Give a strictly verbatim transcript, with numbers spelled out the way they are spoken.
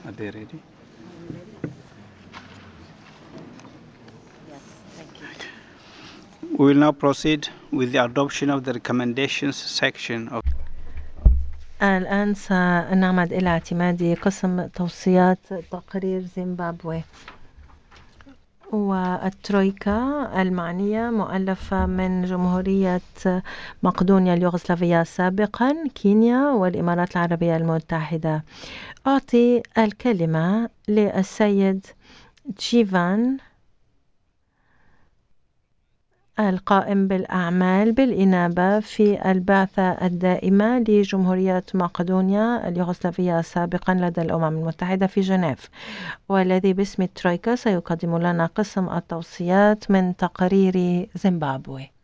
Are they ready? Yes, thank you. We will now proceed with the adoption of the recommendations section of الآن سنعمد إلى اعتماد قسم توصيات تقرير زيمبابوي. والترويكا المعنية مؤلفة من جمهورية مقدونيا اليوغوسلافية سابقا، كينيا، والإمارات العربية المتحدة. أعطي الكلمة للسيد جيفان القائم بالأعمال بالإنابة في البعثة الدائمة لجمهورية مقدونيا اليوغوسلافية سابقا لدى الأمم المتحدة في جنيف، والذي باسم الترويكا سيقدم لنا قسم التوصيات من تقرير زيمبابوي.